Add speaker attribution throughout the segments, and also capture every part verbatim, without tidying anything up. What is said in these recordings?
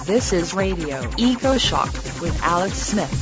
Speaker 1: This is Radio EcoShock with Alex Smith.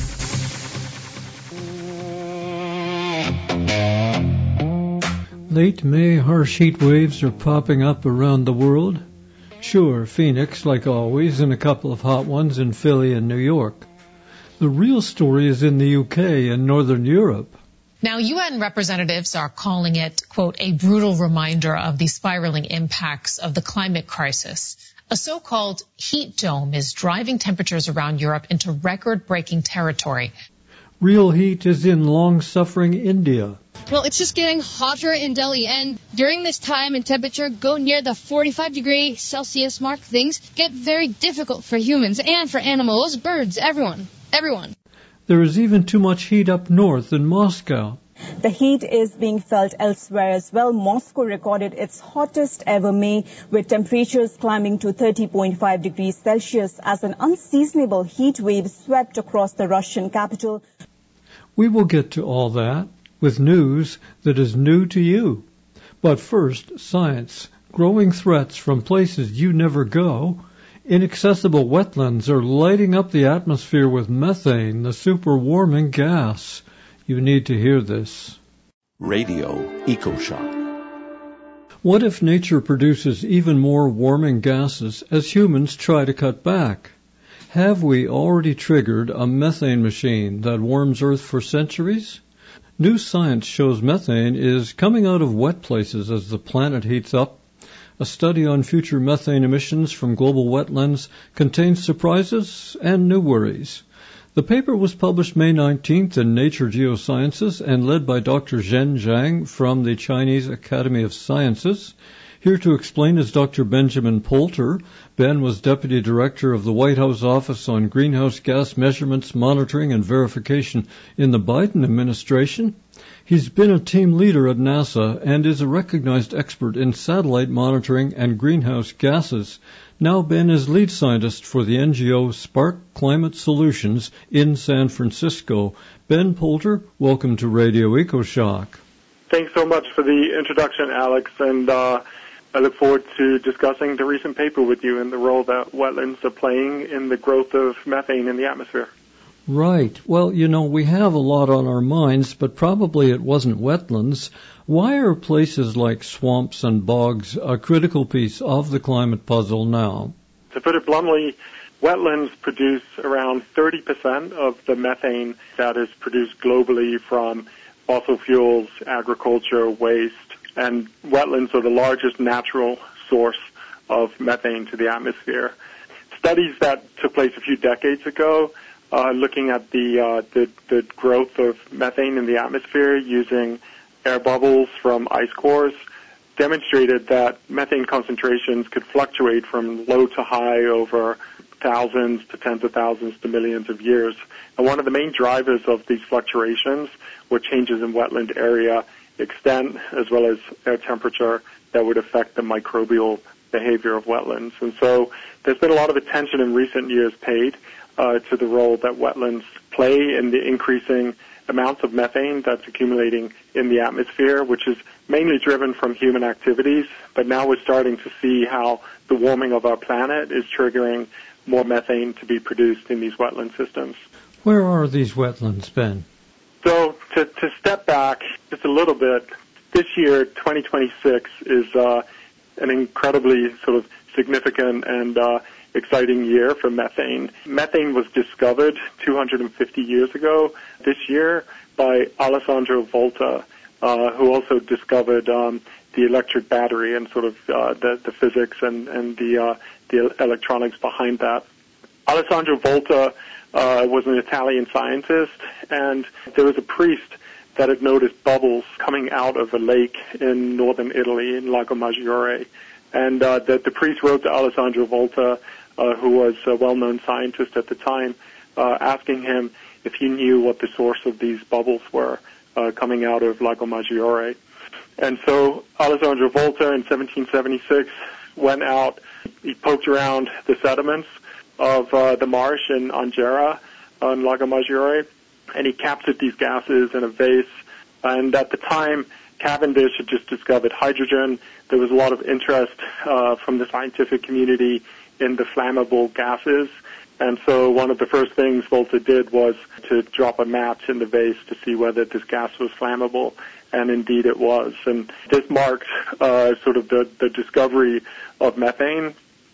Speaker 2: Late May harsh heat waves are popping up around the world. Sure, Phoenix, like always, and a couple of hot ones in Philly and New York. The real story is in the U K and Northern Europe.
Speaker 3: Now, U N representatives are calling it, quote, a brutal reminder of the spiraling impacts of the climate crisis. A so-called heat dome is driving temperatures around Europe into record-breaking territory.
Speaker 2: Real heat is in long-suffering India.
Speaker 4: Well, it's just getting hotter in Delhi, and during this time and temperature go near the forty-five degree Celsius mark, things get very difficult for humans and for animals, birds, everyone, everyone.
Speaker 2: There is even too much heat up north in Moscow.
Speaker 5: The heat is being felt elsewhere as well. Moscow recorded its hottest ever May, with temperatures climbing to thirty point five degrees Celsius as an unseasonable heat wave swept across the Russian capital.
Speaker 2: We will get to all that with news that is new to you. But first, science. Growing threats from places you never go. Inaccessible wetlands are lighting up the atmosphere with methane, the super-warming gas. You need to hear this.
Speaker 6: Radio EcoShock.
Speaker 2: What if nature produces even more warming gases as humans try to cut back? Have we already triggered a methane machine that warms Earth for centuries? New science shows methane is coming out of wet places as the planet heats up. A study on future methane emissions from global wetlands contains surprises and new worries. The paper was published May nineteenth in Nature Geosciences and led by Doctor Zhen Zhang from the Chinese Academy of Sciences. Here to explain is Doctor Benjamin Poulter. Ben was Deputy Director of the White House Office on Greenhouse Gas Measurements, Monitoring, and Verification in the Biden administration. He's been a team leader at NASA and is a recognized expert in satellite monitoring and greenhouse gases. Now Ben is lead scientist for the N G O Spark Climate Solutions in San Francisco. Ben Poulter, welcome to Radio EcoShock.
Speaker 7: Thanks so much for the introduction, Alex, and uh, I look forward to discussing the recent paper with you and the role that wetlands are playing in the growth of methane in the atmosphere.
Speaker 2: Right. Well, you know, we have a lot on our minds, but probably it wasn't wetlands. Why are places like swamps and bogs a critical piece of the climate puzzle now?
Speaker 7: To put it bluntly, wetlands produce around thirty percent of the methane that is produced globally from fossil fuels, agriculture, waste, and wetlands are the largest natural source of methane to the atmosphere. Studies that took place a few decades ago Uh, looking at the, uh, the the growth of methane in the atmosphere using air bubbles from ice cores demonstrated that methane concentrations could fluctuate from low to high over thousands to tens of thousands to millions of years. And one of the main drivers of these fluctuations were changes in wetland area extent as well as air temperature that would affect the microbial behavior of wetlands. And so there's been a lot of attention in recent years paid Uh, to the role that wetlands play in the increasing amounts of methane that's accumulating in the atmosphere, which is mainly driven from human activities. But now we're starting to see how the warming of our planet is triggering more methane to be produced in these wetland systems.
Speaker 2: Where are these wetlands, Ben?
Speaker 7: So to, to step back just a little bit, this year, twenty twenty-six, is uh, an incredibly sort of significant and uh, exciting year for methane. Methane was discovered two hundred fifty years ago this year by Alessandro Volta, uh, who also discovered um, the electric battery and sort of uh, the, the physics and, and the, uh, the electronics behind that. Alessandro Volta uh, was an Italian scientist, and there was a priest that had noticed bubbles coming out of a lake in northern Italy, in Lago Maggiore. And uh, the, the priest wrote to Alessandro Volta, uh, who was a well-known scientist at the time, uh, asking him if he knew what the source of these bubbles were uh, coming out of Lago Maggiore. And so Alessandro Volta in seventeen seventy-six went out, he poked around the sediments of uh, the marsh in Angera on Lago Maggiore, and he captured these gases in a vase. And at the time, Cavendish had just discovered hydrogen. There was a lot of interest uh, from the scientific community in the flammable gases. And so one of the first things Volta did was to drop a match in the vase to see whether this gas was flammable, and indeed it was. And this marked uh, sort of the, the discovery of methane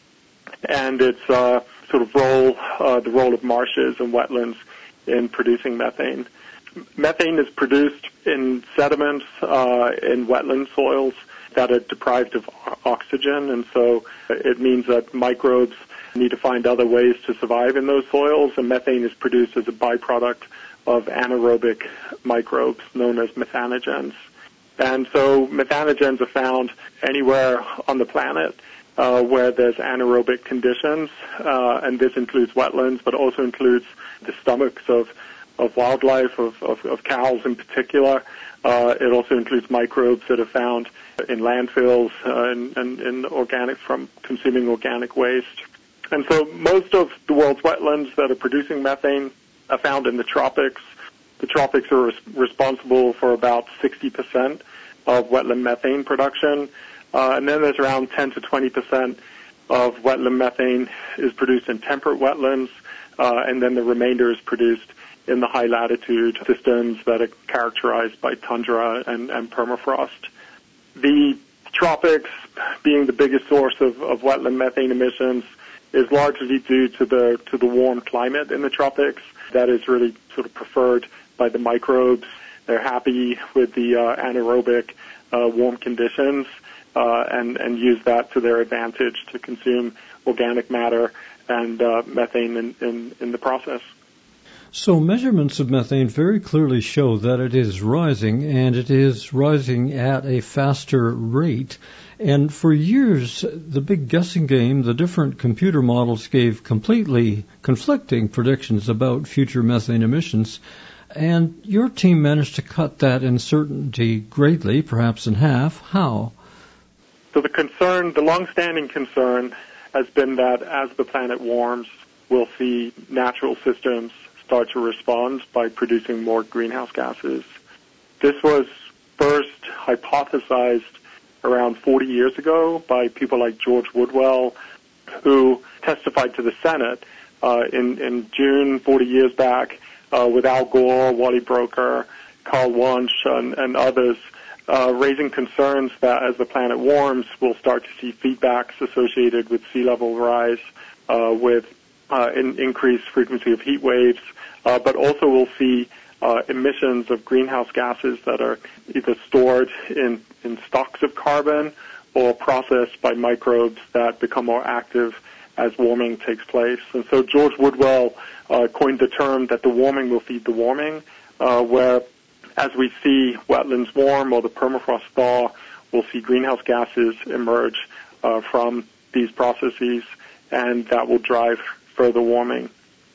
Speaker 7: and its uh, sort of role, uh, the role of marshes and wetlands in producing methane. Methane is produced in sediments uh, in wetland soils that are deprived of oxygen, and so it means that microbes need to find other ways to survive in those soils, and methane is produced as a byproduct of anaerobic microbes known as methanogens. And so methanogens are found anywhere on the planet uh, where there's anaerobic conditions, uh, and this includes wetlands, but also includes the stomachs of, of wildlife, of, of, of cows in particular. Uh, it also includes microbes that are found in landfills uh, and, and, and organic from consuming organic waste. And so most of the world's wetlands that are producing methane are found in the tropics. The tropics are res- responsible for about sixty percent of wetland methane production. Uh, and then there's around ten to twenty percent of wetland methane is produced in temperate wetlands, uh, and then the remainder is produced in the high latitude systems that are characterized by tundra and, and permafrost. The tropics, being the biggest source of, of wetland methane emissions, is largely due to the to the warm climate in the tropics that is really sort of preferred by the microbes. They're happy with the uh, anaerobic uh, warm conditions uh, and and use that to their advantage to consume organic matter and uh, methane in, in, in the process.
Speaker 2: So measurements of methane very clearly show that it is rising, and it is rising at a faster rate. And for years, the big guessing game, the different computer models gave completely conflicting predictions about future methane emissions. And your team managed to cut that uncertainty greatly, perhaps in half. How?
Speaker 7: So the concern, the long-standing concern, has been that as the planet warms, we'll see natural systems start to respond by producing more greenhouse gases. This was first hypothesized around forty years ago by people like George Woodwell, who testified to the Senate uh, in, in June forty years back uh, with Al Gore, Wally Broecker, Carl Wunsch, and, and others, uh, raising concerns that as the planet warms, we'll start to see feedbacks associated with sea level rise, uh, with uh, in, increased frequency of heat waves, uh, but also we'll see uh, emissions of greenhouse gases that are either stored in, in stocks of carbon or processed by microbes that become more active as warming takes place. And so George Woodwell uh, coined the term that the warming will feed the warming, uh, where as we see wetlands warm or the permafrost thaw, we'll see greenhouse gases emerge uh, from these processes, and that will drive further warming.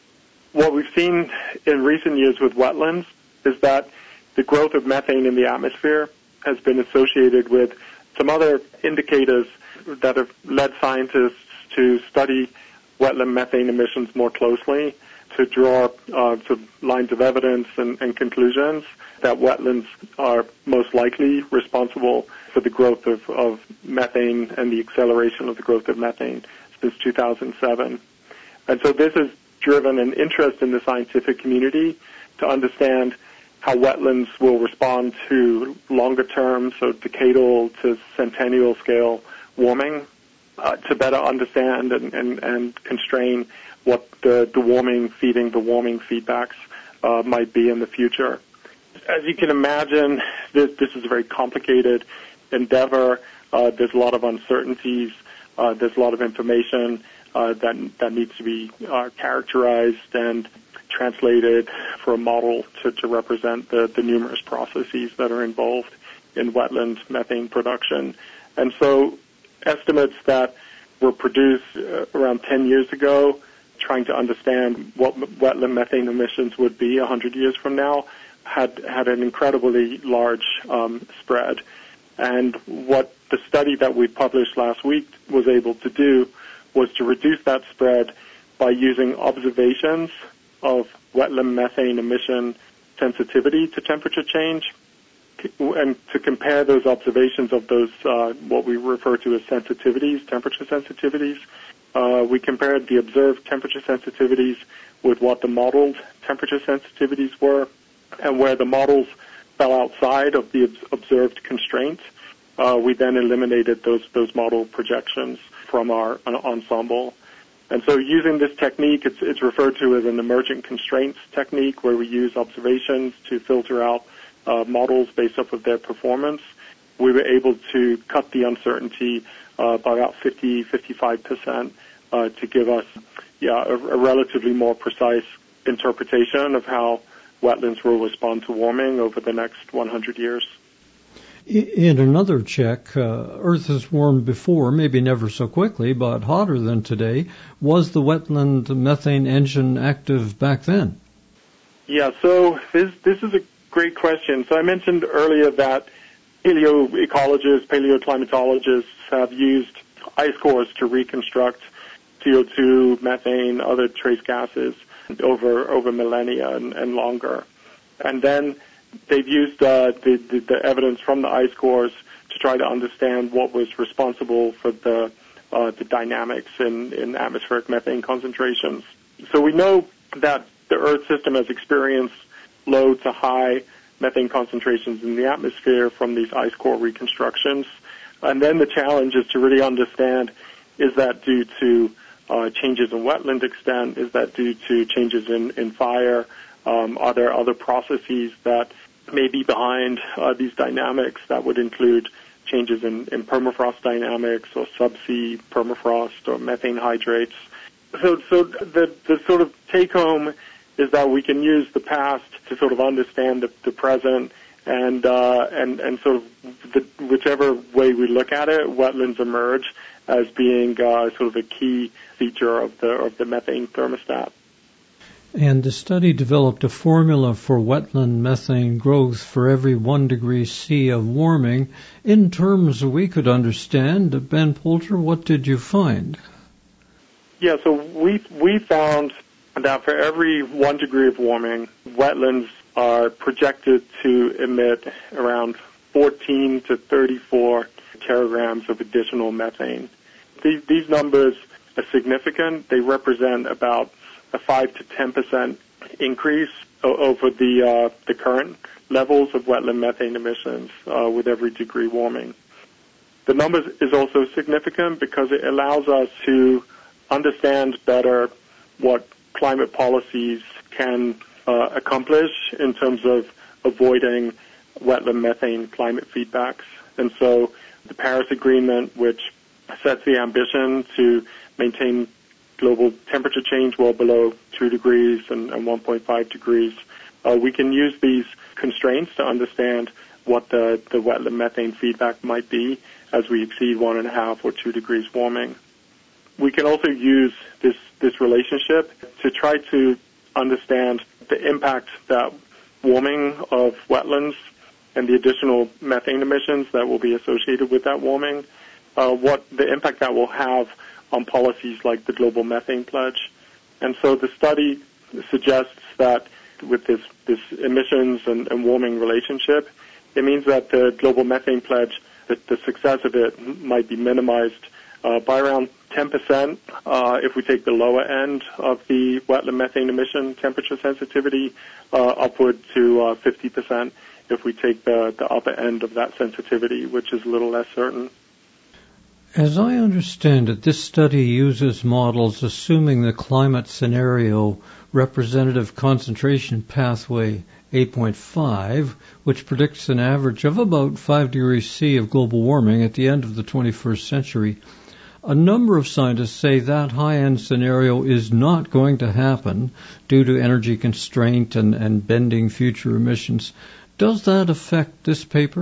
Speaker 7: What we've seen in recent years with wetlands is that the growth of methane in the atmosphere has been associated with some other indicators that have led scientists to study wetland methane emissions more closely, to draw uh, to lines of evidence and, and conclusions that wetlands are most likely responsible for the growth of, of methane and the acceleration of the growth of methane since two thousand seven. And so this has driven an interest in the scientific community to understand how wetlands will respond to longer term, so decadal to centennial scale warming, uh, to better understand and, and, and constrain what the, the warming feeding the warming feedbacks uh, might be in the future. As you can imagine, this, this is a very complicated endeavor. Uh, there's a lot of uncertainties. Uh, there's a lot of information uh, that that needs to be uh, characterized and translated for a model to, to represent the, the numerous processes that are involved in wetland methane production. And so estimates that were produced uh, around ten years ago, trying to understand what wetland methane emissions would be one hundred years from now, had had an incredibly large um, spread. And what the study that we published last week was able to do was to reduce that spread by using observations of wetland methane emission sensitivity to temperature change, and to compare those observations of those, uh, what we refer to as sensitivities, temperature sensitivities, Uh, we compared the observed temperature sensitivities with what the modeled temperature sensitivities were, and where the models fell outside of the observed constraints, uh, we then eliminated those those model projections from our ensemble. And so using this technique, it's, it's referred to as an emergent constraints technique, where we use observations to filter out uh, models based off of their performance. We were able to cut the uncertainty uh, by about fifty, fifty-five percent uh, to give us yeah, a, a relatively more precise interpretation of how wetlands will respond to warming over the next one hundred years.
Speaker 2: In another check, uh, Earth has warmed before, maybe never so quickly, but hotter than today. Was the wetland methane engine active back then?
Speaker 7: Yeah, so this this is a great question. So I mentioned earlier that paleoecologists, paleoclimatologists have used ice cores to reconstruct C O two, methane, other trace gases over over millennia and, and longer. And then they've used uh, the, the, the evidence from the ice cores to try to understand what was responsible for the uh, the dynamics in, in atmospheric methane concentrations. So we know that the Earth system has experienced low to high methane concentrations in the atmosphere from these ice core reconstructions. And then the challenge is to really understand, is that due to uh, changes in wetland extent? Is that due to changes in, in fire? Um, are there other processes that may be behind uh, these dynamics that would include changes in, in permafrost dynamics or subsea permafrost or methane hydrates? So, so the, the sort of take-home is that we can use the past to sort of understand the, the present, and uh, and and sort of the, whichever way we look at it, wetlands emerge as being uh, sort of a key feature of the of the methane thermostat.
Speaker 2: And the study developed a formula for wetland methane growth for every one degree C of warming in terms we could understand. Ben Poulter, what did you find?
Speaker 7: Yeah, so we we found that for every one degree of warming, wetlands are projected to emit around fourteen to thirty-four teragrams of additional methane. These, these numbers are significant. They represent about a five to ten percent increase o- over the uh, the current levels of wetland methane emissions uh, with every degree warming. The number is also significant because it allows us to understand better what climate policies can uh, accomplish in terms of avoiding wetland methane climate feedbacks. And so the Paris Agreement, which sets the ambition to maintain global temperature change well below two degrees and, and one point five degrees, uh, we can use these constraints to understand what the, the wetland methane feedback might be as we exceed one and a half or two degrees warming. We can also use this, this relationship to try to understand the impact that warming of wetlands and the additional methane emissions that will be associated with that warming, uh, what the impact that will have on policies like the Global Methane Pledge. And so the study suggests that with this, this emissions and, and warming relationship, it means that the Global Methane Pledge, that the success of it might be minimized uh, by around ten percent uh, if we take the lower end of the wetland methane emission temperature sensitivity, uh, upward to uh, fifty percent if we take the, the upper end of that sensitivity, which is a little less certain.
Speaker 2: As I understand it, this study uses models assuming the climate scenario representative concentration pathway eight point five, which predicts an average of about five degrees C of global warming at the end of the twenty-first century. A number of scientists say that high-end scenario is not going to happen due to energy constraint and, and bending future emissions. Does that affect this paper?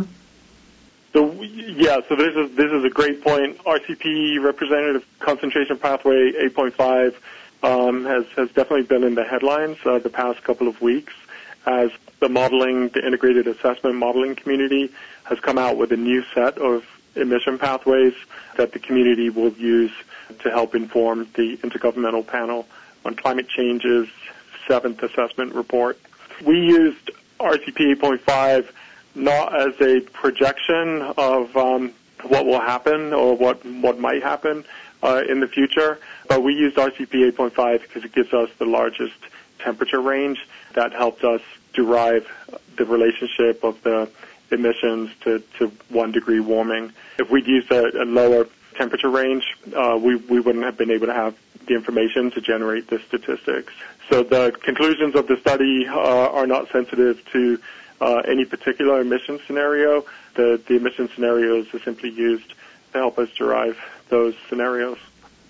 Speaker 7: So yeah, so this is this is a great point. R C P representative concentration pathway eight point five um, has has definitely been in the headlines uh, the past couple of weeks as the modeling, the integrated assessment modeling community has come out with a new set of emission pathways that the community will use to help inform the Intergovernmental Panel on Climate Change's seventh assessment report. We used R C P eight point five not as a projection of um, what will happen or what what might happen uh, in the future. But we used R C P eight point five because it gives us the largest temperature range. That helped us derive the relationship of the emissions to, to one degree warming. If we'd used a, a lower temperature range, uh, we, we wouldn't have been able to have the information to generate the statistics. So the conclusions of the study uh, are not sensitive to uh, any particular emission scenario. The, the emission scenarios are simply used to help us derive those scenarios.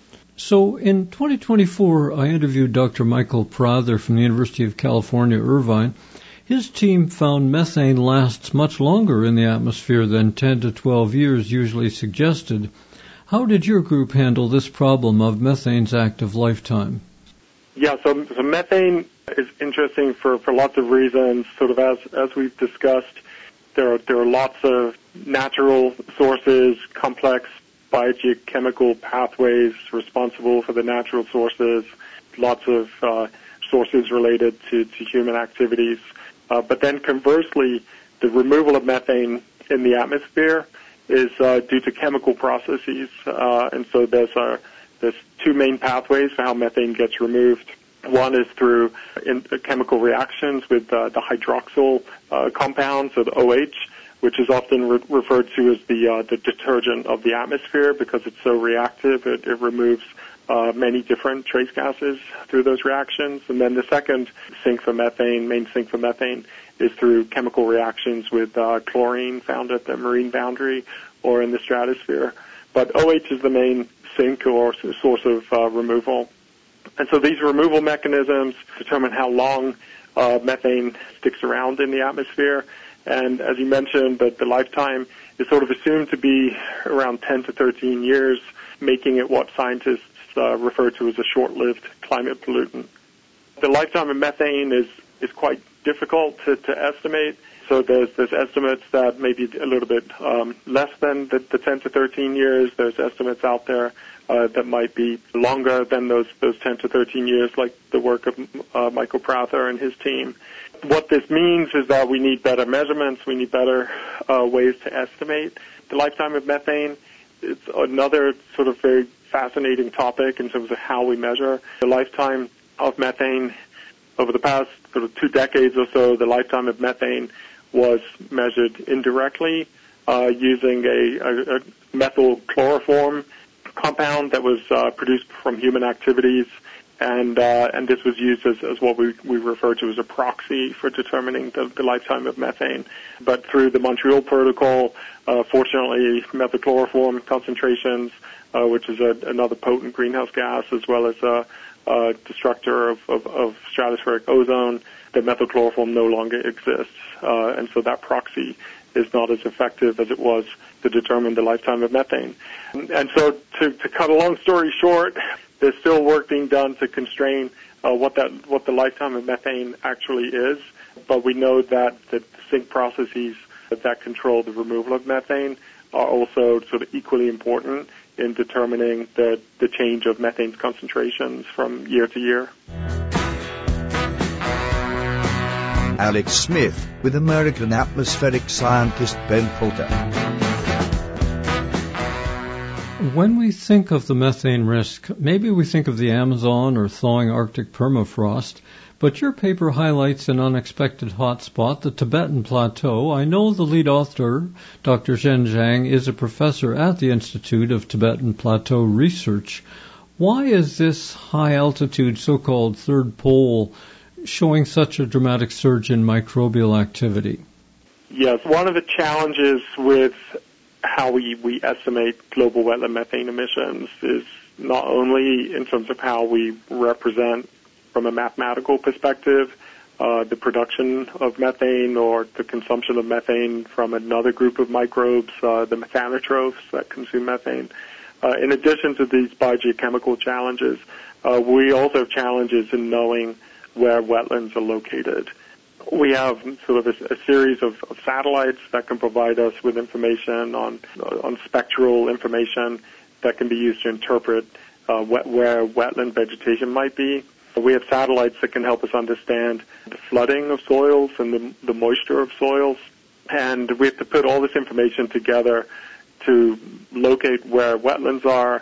Speaker 2: So in twenty twenty-four, I interviewed Doctor Michael Prather from the University of California, Irvine. His team found methane lasts much longer in the atmosphere than ten to twelve years usually suggested. How did your group handle this problem of methane's active lifetime?
Speaker 7: Yeah, so, so methane is interesting for, for lots of reasons. Sort of as, as we've discussed, there are, there are lots of natural sources, complex biogeochemical pathways responsible for the natural sources, lots of uh, sources related to, to human activities. Uh, but then conversely, the removal of methane in the atmosphere is uh, due to chemical processes. Uh, and so there's, uh, there's two main pathways for how methane gets removed. One is through in, uh, chemical reactions with uh, the hydroxyl uh, compounds, or the O H, which is often re- referred to as the uh, the detergent of the atmosphere because it's so reactive. It, it removes uh, many different trace gases through those reactions. And then the second sink for methane, main sink for methane, is through chemical reactions with uh, chlorine found at the marine boundary or in the stratosphere. But O H is the main sink or source of uh, removal. And so these removal mechanisms determine how long uh, methane sticks around in the atmosphere. And as you mentioned, that the lifetime is sort of assumed to be around ten to thirteen years, making it what scientists uh, refer to as a short-lived climate pollutant. The lifetime of methane is, is quite difficult to, to estimate. So there's, there's estimates that maybe a little bit um, less than the, the ten to thirteen years. There's estimates out there uh, that might be longer than those, those ten to thirteen years, like the work of uh, Michael Prather and his team. What this means is that we need better measurements. We need better uh, ways to estimate the lifetime of methane. It's another sort of very fascinating topic in terms of how we measure the lifetime of methane. Over the past sort of two decades or so, the lifetime of methane was measured indirectly uh, using a, a, a methyl chloroform compound that was uh, produced from human activities. And uh, and this was used as, as what we, we refer to as a proxy for determining the, the lifetime of methane. But through the Montreal Protocol, uh, fortunately, methylchloroform concentrations, uh, which is a, another potent greenhouse gas, as well as a, a destructor of, of, of stratospheric ozone, the methylchloroform no longer exists. Uh, and so that proxy is not as effective as it was to determine the lifetime of methane. And, and so to, to cut a long story short, there's still work being done to constrain uh, what that what the lifetime of methane actually is, but we know that the sink processes that control the removal of methane are also sort of equally important in determining the, the change of methane concentrations from year to year.
Speaker 8: Alex Smith with American atmospheric scientist Ben Poulter.
Speaker 2: When we think of the methane risk, maybe we think of the Amazon or thawing Arctic permafrost, but your paper highlights an unexpected hotspot, the Tibetan Plateau. I know the lead author, Doctor Zhen Zhang, is a professor at the Institute of Tibetan Plateau Research. Why is this high-altitude so-called third pole showing such a dramatic surge in microbial activity?
Speaker 7: Yes, one of the challenges with how we, we estimate global wetland methane emissions is not only in terms of how we represent from a mathematical perspective uh, the production of methane or the consumption of methane from another group of microbes, uh, the methanotrophs that consume methane. Uh, in addition to these biogeochemical challenges, uh, we also have challenges in knowing where wetlands are located. We have sort of a, a series of, of satellites that can provide us with information on on spectral information that can be used to interpret uh, wet, where wetland vegetation might be. We have satellites that can help us understand the flooding of soils and the, the moisture of soils. And we have to put all this information together to locate where wetlands are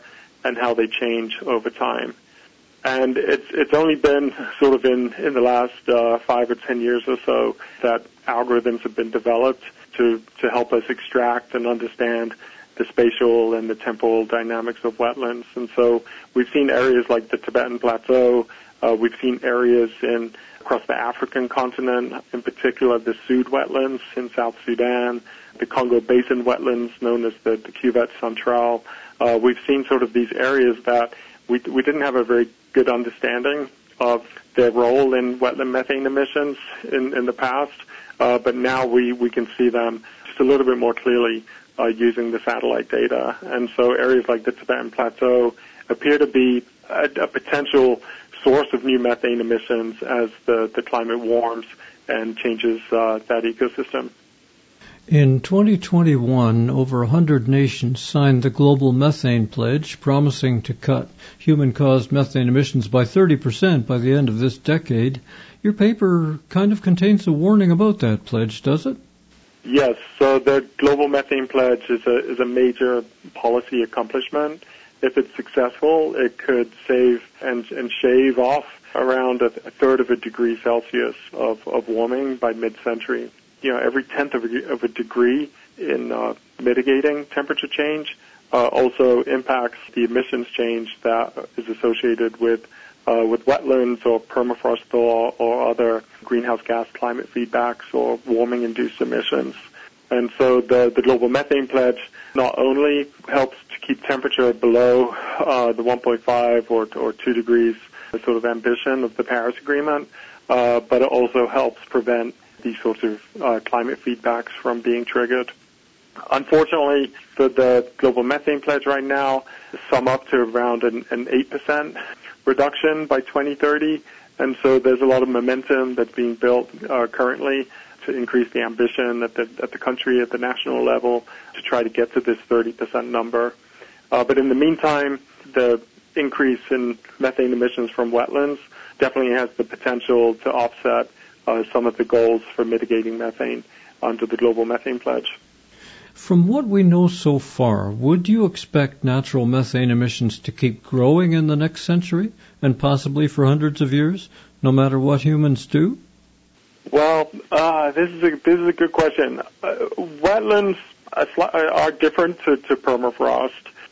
Speaker 7: and how they change over time. And it's it's only been sort of in, in the last uh, five or ten years or so that algorithms have been developed to, to help us extract and understand the spatial and the temporal dynamics of wetlands. And so we've seen areas like the Tibetan Plateau. Uh, we've seen areas in across the African continent, in particular the Sud wetlands in South Sudan, the Congo Basin wetlands known as the, the Cuvette Centrale. Uh, we've seen sort of these areas that we, we didn't have a very good understanding of their role in wetland methane emissions in, in the past, uh, but now we, we can see them just a little bit more clearly uh, using the satellite data. And so areas like the Tibetan Plateau appear to be a, a potential source of new methane emissions as the, the climate warms and changes uh, that ecosystem.
Speaker 2: In twenty twenty-one, over one hundred nations signed the Global Methane Pledge, promising to cut human-caused methane emissions by thirty percent by the end of this decade. Your paper kind of contains a warning about that pledge, does it?
Speaker 7: Yes. So the Global Methane Pledge is a, is a major policy accomplishment. If it's successful, it could save and, and shave off around a, a third of a degree Celsius of, of warming by mid-century. You know, every tenth of a, of a degree in uh, mitigating temperature change uh, also impacts the emissions change that is associated with uh, with wetlands or permafrost thaw or other greenhouse gas climate feedbacks or warming-induced emissions. And so the, the Global Methane Pledge not only helps to keep temperature below uh, the one point five or, or two degrees, the sort of ambition of the Paris Agreement, uh, but it also helps prevent these sorts of uh, climate feedbacks from being triggered. Unfortunately, for the Global Methane Pledge right now, sum up to around an, an eight percent reduction by twenty thirty, and so there's a lot of momentum that's being built uh, currently to increase the ambition at the, at the country, at the national level, to try to get to this thirty percent number. Uh, but in the meantime, the increase in methane emissions from wetlands definitely has the potential to offset uh, some of the goals for mitigating methane under the Global Methane Pledge.
Speaker 2: From what we know so far, would you expect natural methane emissions to keep growing in the next century and possibly for hundreds of years, no matter what humans do?
Speaker 7: Well, uh, this is a this is a good question. Uh, wetlands are different to, to permafrost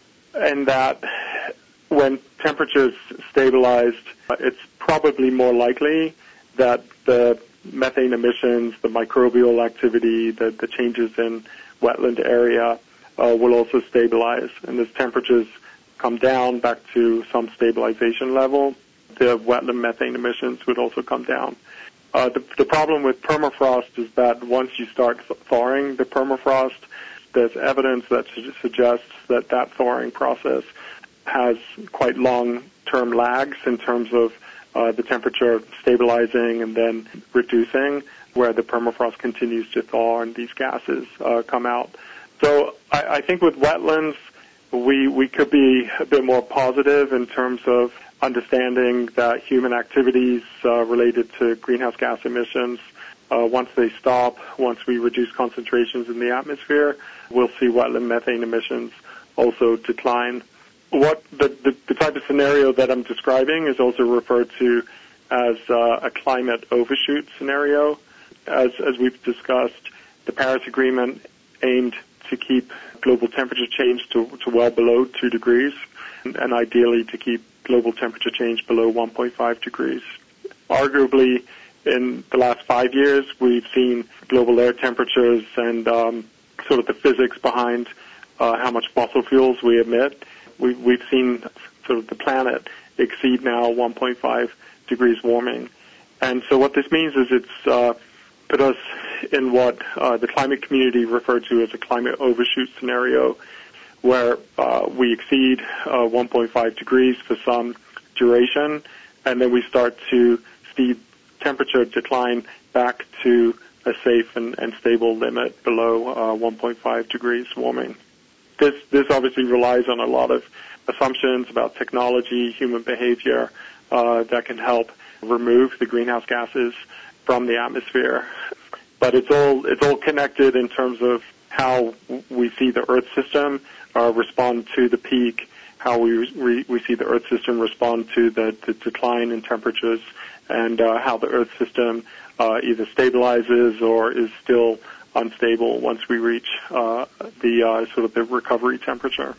Speaker 7: in that when temperatures stabilized, it's probably more likely that the methane emissions, the microbial activity, the, the changes in wetland area uh, will also stabilize. And as temperatures come down back to some stabilization level, the wetland methane emissions would also come down. Uh, the, the problem with permafrost is that once you start thawing the permafrost, there's evidence that su- suggests that that thawing process has quite long-term lags in terms of uh, the temperature stabilizing and then reducing, where the permafrost continues to thaw and these gases uh, come out. So I, I think with wetlands, we we could be a bit more positive in terms of understanding that human activities uh, related to greenhouse gas emissions, uh, once they stop, once we reduce concentrations in the atmosphere, we'll see wetland methane emissions also decline. What the, the, the type of scenario that I'm describing is also referred to as uh, a climate overshoot scenario. As, as we've discussed, the Paris Agreement aimed to keep global temperature change to, to well below two degrees, and, and ideally to keep global temperature change below one point five degrees. Arguably, in the last five years, we've seen global air temperatures and um, sort of the physics behind uh, how much fossil fuels we emit. We've, we've seen sort of the planet exceed now one point five degrees warming. And so what this means is it's uh, put us in what uh, the climate community referred to as a climate overshoot scenario, where uh, we exceed uh, one point five degrees for some duration, and then we start to see temperature decline back to a safe and, and stable limit below uh, one point five degrees warming. This, this obviously relies on a lot of assumptions about technology, human behavior uh, that can help remove the greenhouse gases from the atmosphere. But it's all it's all connected in terms of how we see the Earth system uh, respond to the peak, how we, we, we see the Earth system respond to the, the decline in temperatures, and uh, how the Earth system uh, either stabilizes or is still unstable once we reach uh, the uh, sort of the recovery temperature.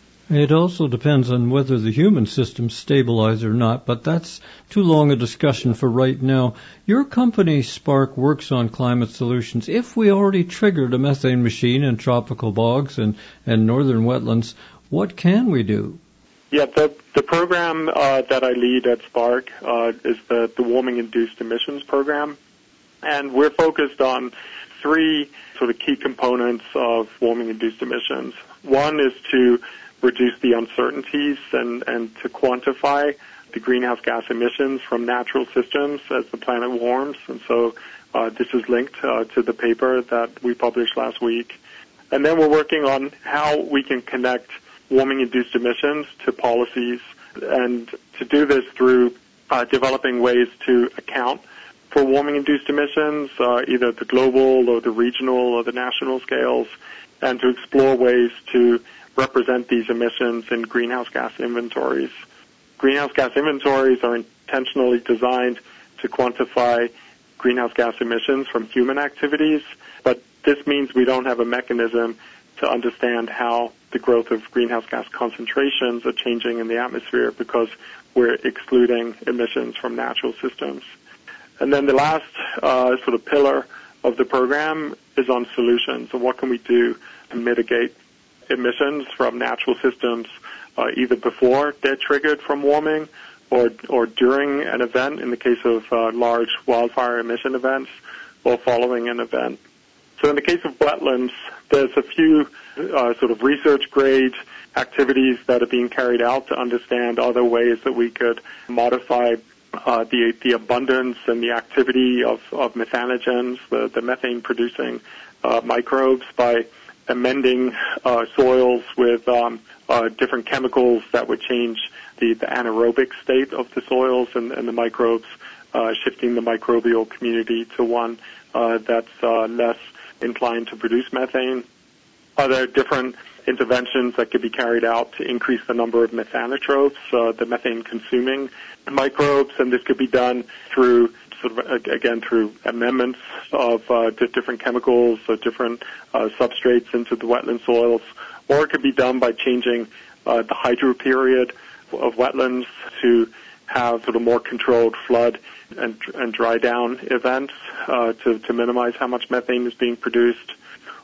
Speaker 2: It also depends on whether the human systems stabilize or not, but that's too long a discussion for right now. Your company, Spark, works on climate solutions. If we already triggered a methane machine in tropical bogs and, and northern wetlands, what can we do?
Speaker 7: Yeah, the, the program uh, that I lead at Spark uh, is the, the warming-induced emissions program, and we're focused on three sort of key components of warming-induced emissions. One is to reduce the uncertainties and, and to quantify the greenhouse gas emissions from natural systems as the planet warms. And so uh, this is linked uh, to the paper that we published last week. And then we're working on how we can connect warming-induced emissions to policies, and to do this through uh, developing ways to account for warming-induced emissions, uh, either the global or the regional or the national scales, and to explore ways to represent these emissions in greenhouse gas inventories. Greenhouse gas inventories are intentionally designed to quantify greenhouse gas emissions from human activities, but this means we don't have a mechanism to understand how the growth of greenhouse gas concentrations are changing in the atmosphere because we're excluding emissions from natural systems. And then the last uh, sort of pillar of the program is on solutions. So what can we do to mitigate emissions from natural systems uh, either before they're triggered from warming or or during an event, in the case of uh, large wildfire emission events, or following an event. So in the case of wetlands, there's a few uh, sort of research-grade activities that are being carried out to understand other ways that we could modify uh, the the abundance and the activity of, of methanogens, the, the methane-producing uh, microbes, by amending uh, soils with um, uh, different chemicals that would change the, the anaerobic state of the soils and, and the microbes, uh, shifting the microbial community to one uh, that's uh, less inclined to produce methane. Other different interventions that could be carried out to increase the number of methanotropes, uh, the methane-consuming microbes, and this could be done through sort of, again, through amendments of uh, different chemicals or different uh, substrates into the wetland soils, or it could be done by changing uh, the hydro period of wetlands to have sort of more controlled flood and, and dry down events uh, to, to minimize how much methane is being produced.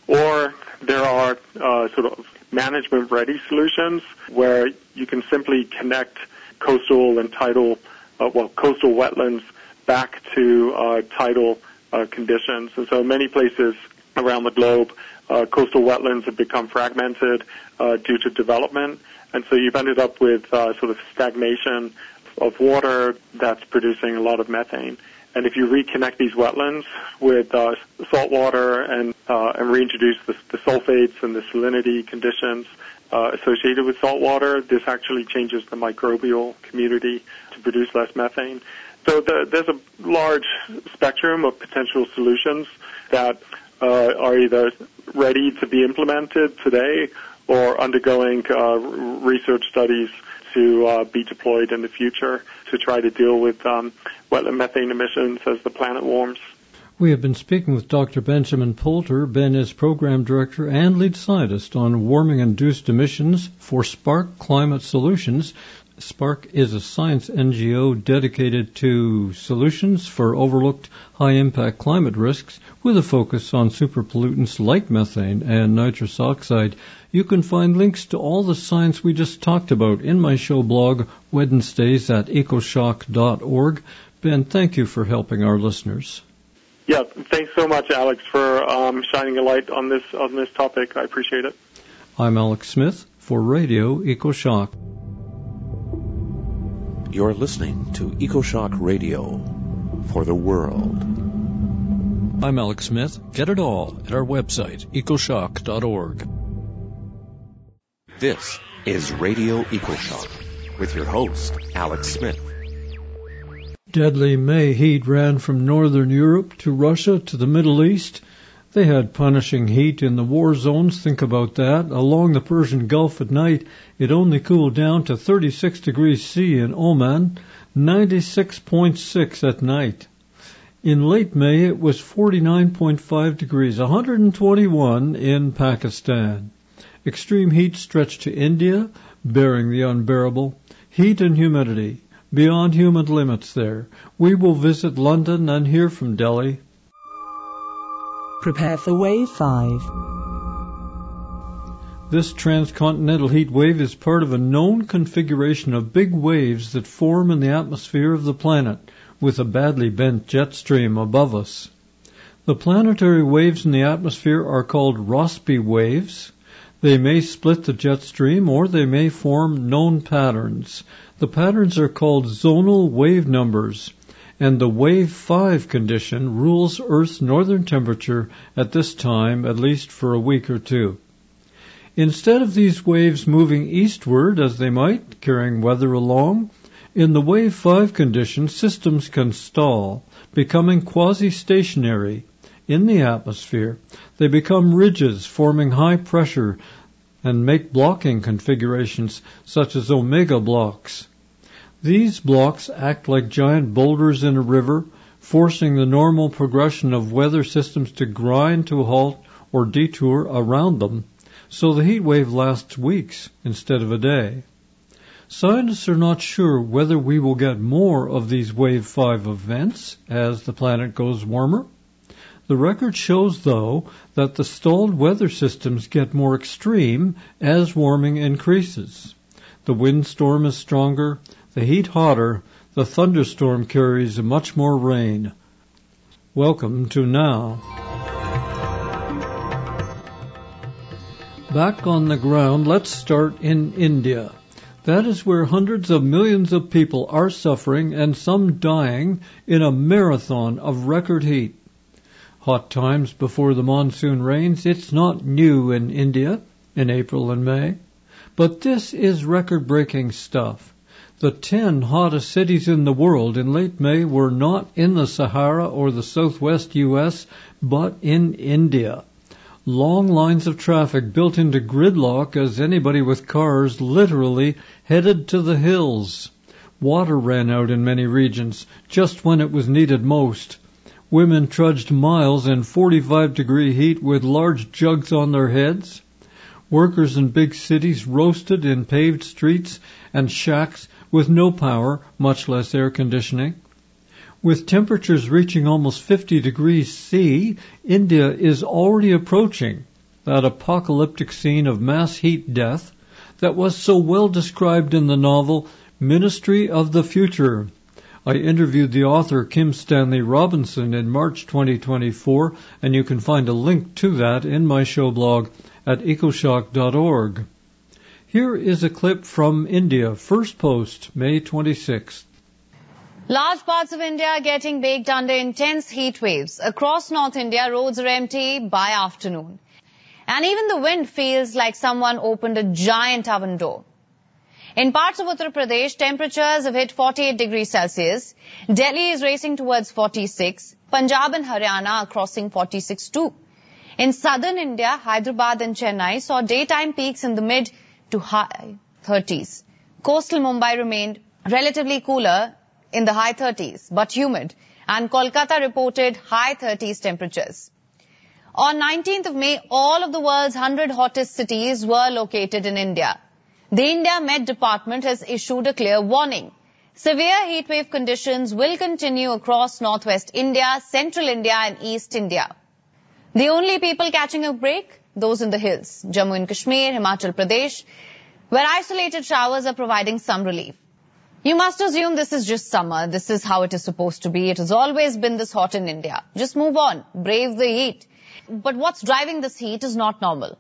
Speaker 7: Or there are uh, sort of management-ready solutions where you can simply connect coastal and tidal, uh, well, coastal wetlands back to uh, tidal uh, conditions. And so many places around the globe, uh, coastal wetlands have become fragmented uh, due to development. And so you've ended up with uh, sort of stagnation of water that's producing a lot of methane. And if you reconnect these wetlands with uh, salt water and, uh, and reintroduce the, the sulfates and the salinity conditions uh, associated with salt water, this actually changes the microbial community to produce less methane. So the, there's a large spectrum of potential solutions that uh, are either ready to be implemented today or undergoing uh, research studies to uh, be deployed in the future to try to deal with um, wetland methane emissions as the planet warms.
Speaker 2: We have been speaking with Doctor Benjamin Poulter. Ben is Program Director and Lead Scientist on warming-induced emissions for Spark Climate Solutions. Spark is a science N G O dedicated to solutions for overlooked high-impact climate risks with a focus on superpollutants like methane and nitrous oxide. You can find links to all the science we just talked about in my show blog, Wednesdays at ecoshock dot org. Ben, thank you for helping our listeners.
Speaker 7: Yeah, thanks so much, Alex, for um, shining a light on this on this topic. I appreciate it.
Speaker 2: I'm Alex Smith for Radio EcoShock.
Speaker 6: You're listening to EcoShock Radio for the world.
Speaker 2: I'm Alex Smith. Get it all at our website, ecoshock dot org.
Speaker 6: This is Radio EcoShock with your host, Alex Smith.
Speaker 2: Deadly May heat ran from northern Europe to Russia to the Middle East. They had punishing heat in the war zones, think about that. Along the Persian Gulf at night, it only cooled down to thirty-six degrees C in Oman, ninety-six point six at night. In late May, it was forty-nine point five degrees, one hundred twenty-one in Pakistan. Extreme heat stretched to India, bearing the unbearable. Heat and humidity, beyond human limits there. We will visit London and hear from Delhi.
Speaker 1: Prepare for Wave five.
Speaker 2: This transcontinental heat wave is part of a known configuration of big waves that form in the atmosphere of the planet, with a badly bent jet stream above us. The planetary waves in the atmosphere are called Rossby waves. They may split the jet stream or they may form known patterns. The patterns are called zonal wave numbers, and the wave five condition rules Earth's northern temperature at this time, at least for a week or two. Instead of these waves moving eastward as they might, carrying weather along, in the wave five condition, systems can stall, becoming quasi-stationary in the atmosphere. They become ridges, forming high pressure, and make blocking configurations such as omega blocks. These blocks act like giant boulders in a river, forcing the normal progression of weather systems to grind to a halt or detour around them, so the heat wave lasts weeks instead of a day. Scientists are not sure whether we will get more of these wave five events as the planet goes warmer. The record shows, though, that the stalled weather systems get more extreme as warming increases. The windstorm is stronger, the heat hotter, the thunderstorm carries much more rain. Welcome to now. Back on the ground, let's start in India. That is where hundreds of millions of people are suffering and some dying in a marathon of record heat. Hot times before the monsoon rains, it's not new in India in April and May. But this is record-breaking stuff. The ten hottest cities in the world in late May were not in the Sahara or the southwest U S, but in India. Long lines of traffic built into gridlock as anybody with cars literally headed to the hills. Water ran out in many regions just when it was needed most. Women trudged miles in forty-five degree heat with large jugs on their heads. Workers in big cities roasted in paved streets and shacks with no power, much less air conditioning. With temperatures reaching almost fifty degrees C, India is already approaching that apocalyptic scene of mass heat death that was so well described in the novel Ministry of the Future. I interviewed the author Kim Stanley Robinson in March twenty twenty-four, and you can find a link to that in my show blog at ecoshock dot org. Here is a clip from India, first post, May twenty-sixth.
Speaker 9: Large parts of India are getting baked under intense heat waves. Across North India, roads are empty by afternoon. And even the wind feels like someone opened a giant oven door. In parts of Uttar Pradesh, temperatures have hit forty-eight degrees Celsius. Delhi is racing towards forty-six. Punjab and Haryana are crossing forty-six too. In southern India, Hyderabad and Chennai saw daytime peaks in the mid to high thirties. Coastal Mumbai remained relatively cooler in the high thirties, but humid, and Kolkata reported high thirties temperatures. On nineteenth of May, all of the world's one hundred hottest cities were located in India. The India Met Department has issued a clear warning. Severe heatwave conditions will continue across northwest India, central India and east India. The only people catching a break? Those in the hills, Jammu and Kashmir, Himachal Pradesh, where isolated showers are providing some relief. You must assume this is just summer. This is how it is supposed to be. It has always been this hot in India. Just move on. Brave the heat. But what's driving this heat is not normal.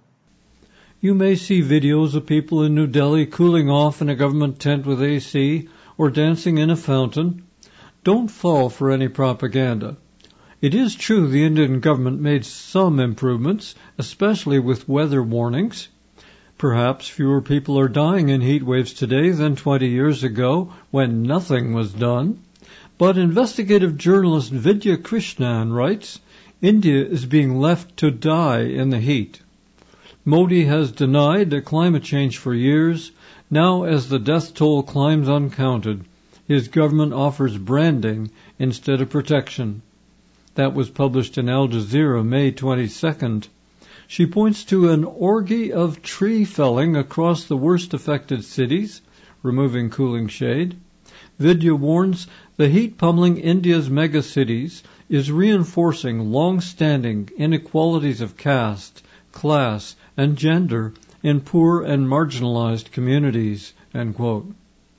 Speaker 2: You may see videos of people in New Delhi cooling off in a government tent with A C or dancing in a fountain. Don't fall for any propaganda. It is true the Indian government made some improvements, especially with weather warnings. Perhaps fewer people are dying in heat waves today than twenty years ago when nothing was done. But investigative journalist Vidya Krishnan writes, India is being left to die in the heat. Modi has denied that climate change for years. Now, as the death toll climbs uncounted, his government offers branding instead of protection. That was published in Al Jazeera May twenty-second. She points to an orgy of tree felling across the worst affected cities, removing cooling shade. Vidya warns the heat pummeling India's megacities is reinforcing long-standing inequalities of caste, class, and gender in poor and marginalized communities, end quote.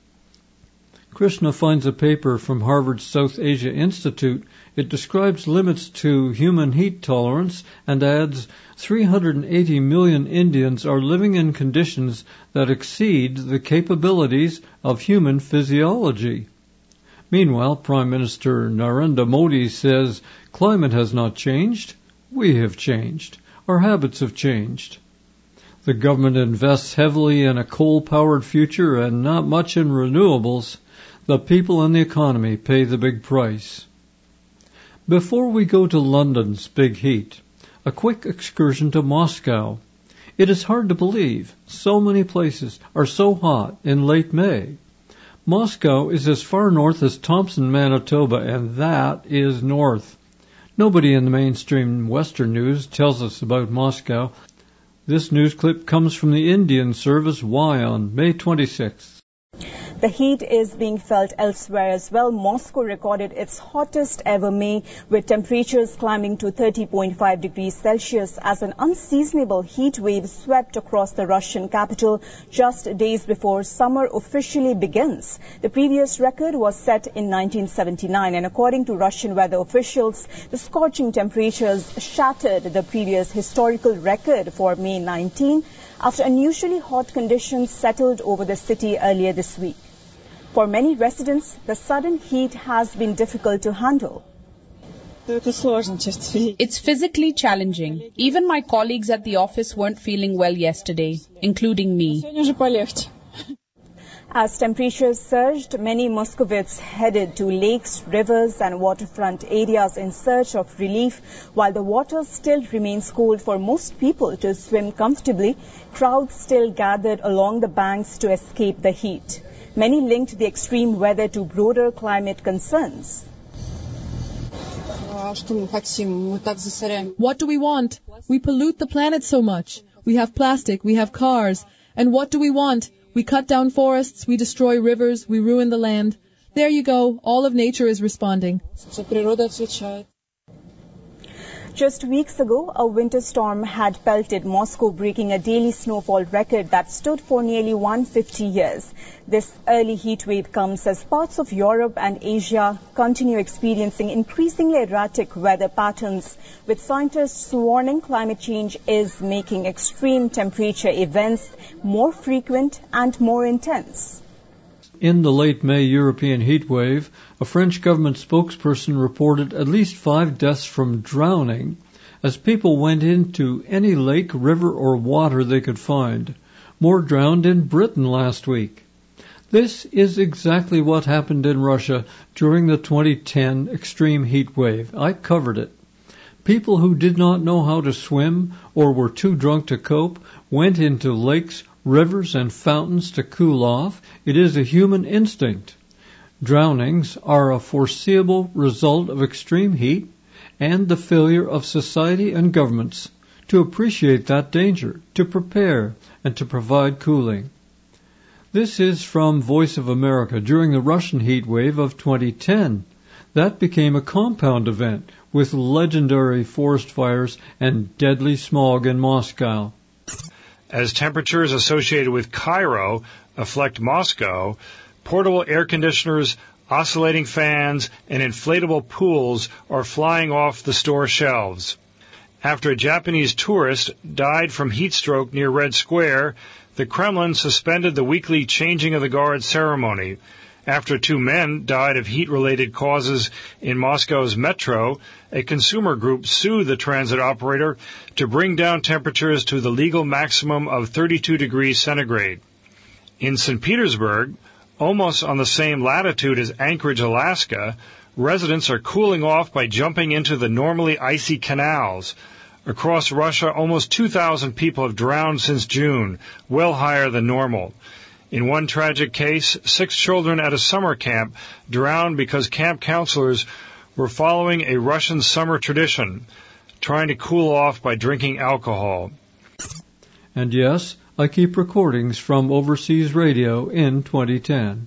Speaker 2: Krishna finds a paper from Harvard's South Asia Institute. It describes limits to human heat tolerance and adds three hundred eighty million Indians are living in conditions that exceed the capabilities of human physiology. Meanwhile, Prime Minister Narendra Modi says climate has not changed. We have changed. Our habits have changed. The government invests heavily in a coal-powered future and not much in renewables. The people and the economy pay the big price. Before we go to London's big heat, a quick excursion to Moscow. It is hard to believe so many places are so hot in late May. Moscow is as far north as Thompson, Manitoba, and that is north. Nobody in the mainstream Western news tells us about Moscow. This news clip comes from the Indian service Y on May twenty-sixth.
Speaker 5: The heat is being felt elsewhere as well. Moscow recorded its hottest ever May, with temperatures climbing to thirty point five degrees Celsius as an unseasonable heat wave swept across the Russian capital just days before summer officially begins. The previous record was set in nineteen seventy-nine, and according to Russian weather officials, the scorching temperatures shattered the previous historical record for May nineteenth after unusually hot conditions settled over the city earlier this week. For many residents, the sudden heat has been difficult to handle.
Speaker 10: It's physically challenging. Even my colleagues at the office weren't feeling well yesterday, including me.
Speaker 5: As temperatures surged, many Moscovites headed to lakes, rivers and waterfront areas in search of relief. While the water still remains cold for most people to swim comfortably, crowds still gathered along the banks to escape the heat. Many linked the extreme weather to broader climate concerns.
Speaker 11: What do we want? We pollute the planet so much. We have plastic, we have cars. And what do we want? We cut down forests, we destroy rivers, we ruin the land. There you go, all of nature is responding.
Speaker 5: Just weeks ago, a winter storm had pelted Moscow, breaking a daily snowfall record that stood for nearly one hundred fifty years. This early heat wave comes as parts of Europe and Asia continue experiencing increasingly erratic weather patterns, with scientists warning climate change is making extreme temperature events more frequent and more intense.
Speaker 2: In the late May European heat wave, a French government spokesperson reported at least five deaths from drowning as people went into any lake, river, or water they could find. More drowned in Britain last week. This is exactly what happened in Russia during the twenty ten extreme heat wave. I covered it. People who did not know how to swim or were too drunk to cope went into lakes, rivers, and fountains to cool off. It is a human instinct. Drownings are a foreseeable result of extreme heat and the failure of society and governments to appreciate that danger, to prepare, and to provide cooling. This is from Voice of America during the Russian heat wave of twenty ten. That became a compound event with legendary forest fires and deadly smog in Moscow.
Speaker 12: As temperatures associated with Cairo affect Moscow, portable air conditioners, oscillating fans, and inflatable pools are flying off the store shelves. After a Japanese tourist died from heat stroke near Red Square, the Kremlin suspended the weekly changing of the guard ceremony. After two men died of heat-related causes in Moscow's metro, a consumer group sued the transit operator to bring down temperatures to the legal maximum of thirty-two degrees centigrade. In Saint Petersburg, almost on the same latitude as Anchorage, Alaska, residents are cooling off by jumping into the normally icy canals. Across Russia, almost two thousand people have drowned since June, well higher than normal. In one tragic case, six children at a summer camp drowned because camp counselors were following a Russian summer tradition, trying to cool off by drinking alcohol.
Speaker 2: And yes, I keep recordings from overseas radio in twenty ten.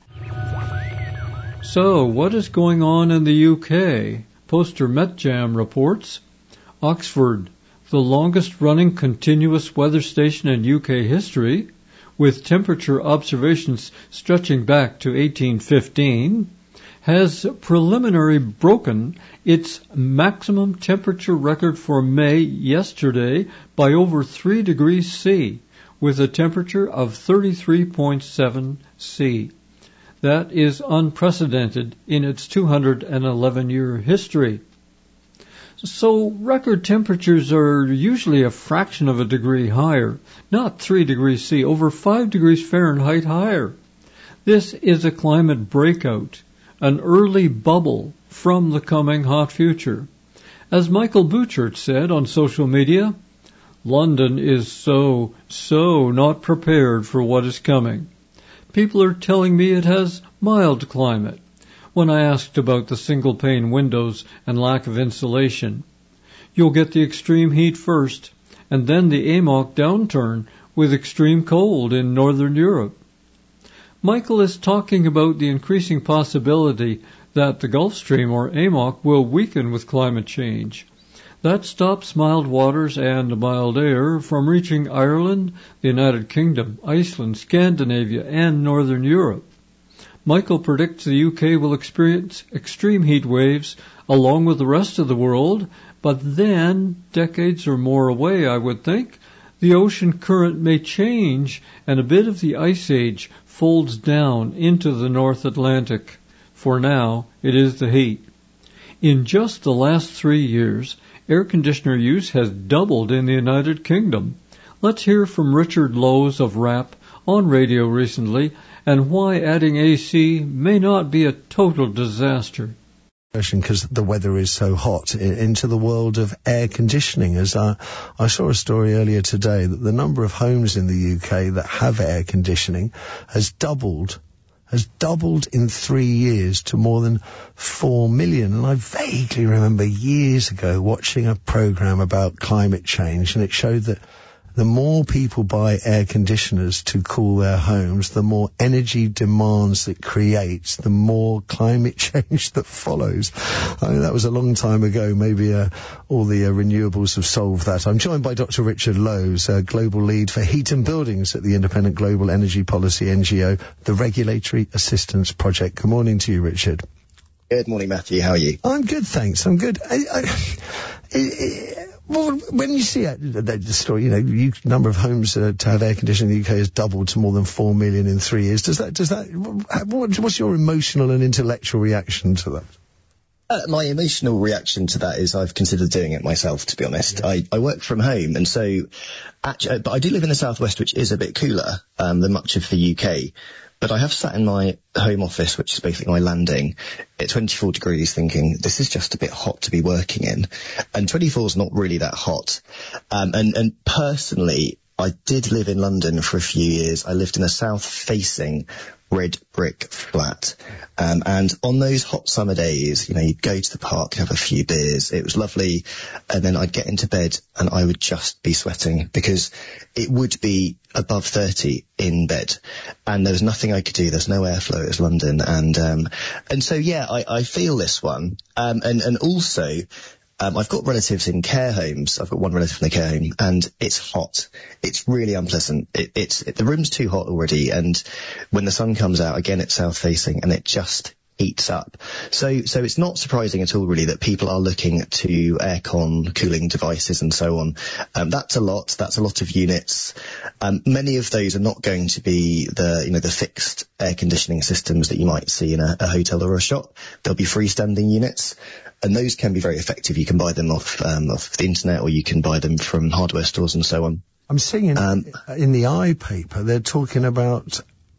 Speaker 2: So, what is going on in the U K? Poster MetJam reports. Oxford, the longest-running continuous weather station in U K history, with temperature observations stretching back to eighteen fifteen, has preliminarily broken its maximum temperature record for May yesterday by over three degrees C, with a temperature of thirty-three point seven C. That is unprecedented in its two hundred eleven year history. So record temperatures are usually a fraction of a degree higher, not three degrees C, over five degrees Fahrenheit higher. This is a climate breakout, an early bubble from the coming hot future. As Michael Bouchard said on social media, London is so, so not prepared for what is coming. People are telling me it has mild climate. When I asked about the single-pane windows and lack of insulation, you'll get the extreme heat first, and then the A M O C downturn with extreme cold in Northern Europe. Michael is talking about the increasing possibility that the Gulf Stream, or A M O C, will weaken with climate change. That stops mild waters and mild air from reaching Ireland, the United Kingdom, Iceland, Scandinavia, and Northern Europe. Michael predicts the U K will experience extreme heat waves along with the rest of the world, but then, decades or more away, I would think, the ocean current may change and a bit of the ice age folds down into the North Atlantic. For now, it is the heat. In just the last three years, air conditioner use has doubled in the United Kingdom. Let's hear from Richard Lowes of R A P on radio recently, and why adding A C may not be a total disaster.
Speaker 13: Because the weather is so hot, into the world of air conditioning. As I, I saw a story earlier today that the number of homes in the U K that have air conditioning has doubled, has doubled in three years to more than four million. And I vaguely remember years ago watching a programme about climate change, and it showed that the more people buy air conditioners to cool their homes, the more energy demands it creates, the more climate change that follows. I mean, that was a long time ago. Maybe uh, all the uh, renewables have solved that. I'm joined by Doctor Richard Lowes, uh, Global Lead for Heat and Buildings at the Independent Global Energy Policy N G O, the Regulatory Assistance Project. Good morning to you, Richard.
Speaker 14: Good morning, Matthew. How are you?
Speaker 13: I'm good, thanks. I'm good. I, I, I, I, Well, when you see uh, the, the story, you know, the number of homes uh, to have air conditioning in the U K has doubled to more than four million in three years. Does that, does that, what, what's your emotional and intellectual reaction to that?
Speaker 14: Uh, my emotional reaction to that is I've considered doing it myself, to be honest. Yeah. I, I work from home, and so, actually, but I do live in the southwest, which is a bit cooler um, than much of the U K. But I have sat in my home office, which is basically my landing, at twenty-four degrees thinking, this is just a bit hot to be working in. And twenty-four is not really that hot. Um, and, and personally, I did live in London for a few years. I lived in a south-facing red brick flat. Um, and on those hot summer days, you know, you'd go to the park, have a few beers. It was lovely. And then I'd get into bed and I would just be sweating because it would be above thirty in bed. And there was nothing I could do. There's no airflow. It was London. And, um, and so, yeah, I, I feel this one. Um, and, and also, Um, I've got relatives in care homes. I've got one relative in the care home, and it's hot. It's really unpleasant. It, it's it, the room's too hot already, and when the sun comes out, again, it's south-facing, and it just heats up. So, so it's not surprising at all, really, that people are looking to aircon cooling devices and so on. Um, that's a lot. That's a lot of units. Um, many of those are not going to be the, you know, the fixed air conditioning systems that you might see in a, a hotel or a shop. They'll be freestanding units. And those can be very effective. You can buy them off um, off the internet, or you can buy them from hardware stores and so on.
Speaker 13: I'm seeing in, um, in the iPaper, they're talking about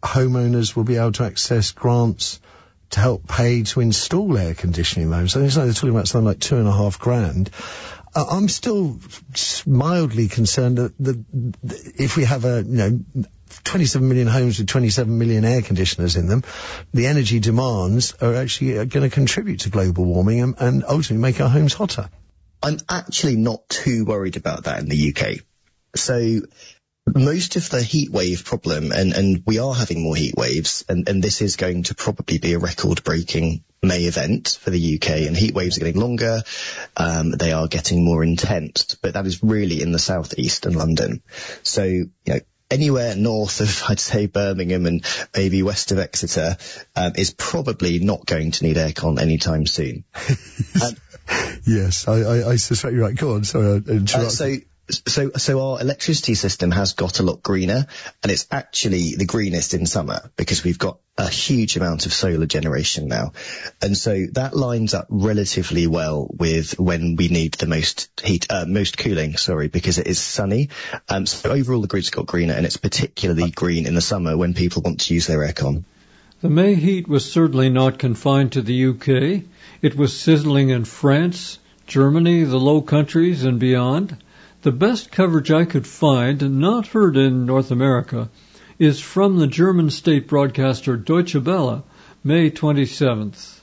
Speaker 13: homeowners will be able to access grants to help pay to install air conditioning though. So it's like they're talking about something like two and a half grand. Uh, I'm still mildly concerned that, that, that if we have a, you know, twenty-seven million homes with twenty-seven million air conditioners in them, the energy demands are actually going to contribute to global warming and, and ultimately make our homes hotter.
Speaker 14: I'm actually not too worried about that in the U K. So most of the heat wave problem, and, and we are having more heat waves, and, and this is going to probably be a record-breaking May event for the U K, and heat waves are getting longer, um, they are getting more intense, but that is really in the southeast and London. So, you know, anywhere north of, I'd say, Birmingham and maybe west of Exeter, um, is probably not going to need aircon anytime soon. um,
Speaker 13: yes, I, I, I suspect you're right. Go on, sorry, I interrupted.
Speaker 14: Uh, so, So, so our electricity system has got a lot greener, and it's actually the greenest in summer because we've got a huge amount of solar generation now. And so that lines up relatively well with when we need the most heat, uh, most cooling, sorry, because it is sunny. Um, so overall the grid's got greener, and it's particularly green in the summer when people want to use their aircon.
Speaker 2: The May heat was certainly not confined to the U K. It was sizzling in France, Germany, the Low Countries, and beyond. The best coverage I could find, not heard in North America, is from the German state broadcaster Deutsche Welle, May twenty-seventh.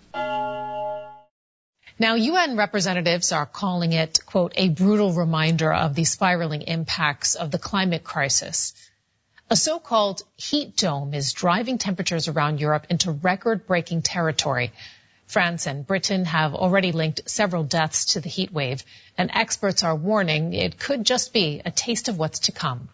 Speaker 3: Now, U N representatives are calling it, quote, a brutal reminder of the spiraling impacts of the climate crisis. A so-called heat dome is driving temperatures around Europe into record-breaking territory. France and Britain have already linked several deaths to the heat wave, and experts are warning it could just be a taste of what's to come.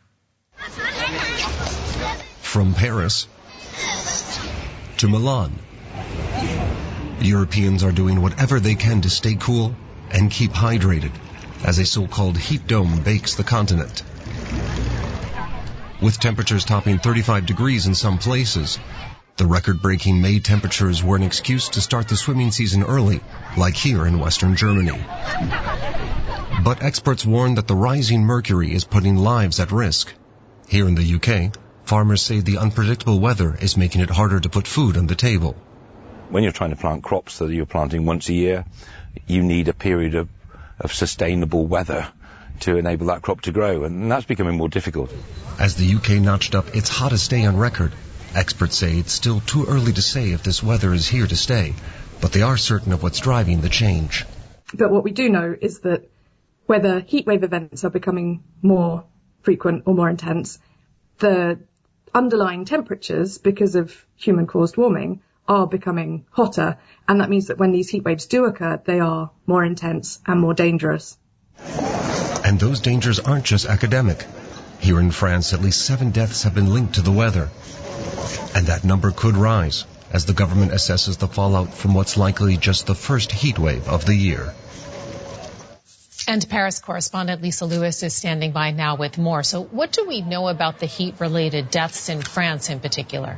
Speaker 15: From Paris to Milan, Europeans are doing whatever they can to stay cool and keep hydrated as a so-called heat dome bakes the continent. With temperatures topping thirty-five degrees in some places, the record-breaking May temperatures were an excuse to start the swimming season early, like here in Western Germany. But experts warn that the rising mercury is putting lives at risk. Here in the U K, farmers say the unpredictable weather is making it harder to put food on the table.
Speaker 16: When you're trying to plant crops that you're planting once a year, you need a period of, of sustainable weather to enable that crop to grow, and that's becoming more difficult.
Speaker 15: As the U K notched up its hottest day on record, experts say it's still too early to say if this weather is here to stay, but they are certain of what's driving the change.
Speaker 17: But what we do know is that whether heatwave events are becoming more frequent or more intense, the underlying temperatures, because of human-caused warming, are becoming hotter, and that means that when these heatwaves do occur, they are more intense and more dangerous.
Speaker 15: And those dangers aren't just academic. Here in France, at least seven deaths have been linked to the weather. And that number could rise as the government assesses the fallout from what's likely just the first heat wave of the year.
Speaker 3: And Paris correspondent Lisa Lewis is standing by now with more. So what do we know about the heat-related deaths in France in particular?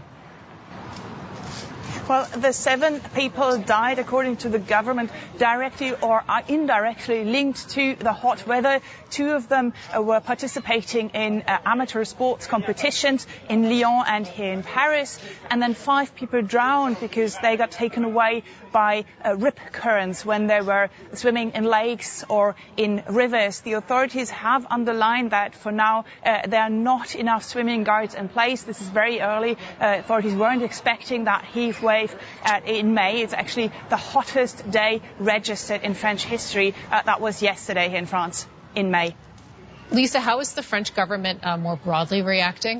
Speaker 18: Well, the seven people died, according to the government, directly or indirectly linked to the hot weather. Two of them uh, were participating in uh, amateur sports competitions in Lyon and here in Paris. And then five people drowned because they got taken away by uh, rip currents when they were swimming in lakes or in rivers. The authorities have underlined that for now uh, there are not enough swimming guards in place. This is very early. Uh, authorities weren't expecting that heat wave uh, in May. It's actually the hottest day registered in French history. Uh, that was yesterday here in France in May.
Speaker 3: Lisa, how is the French government uh, more broadly reacting?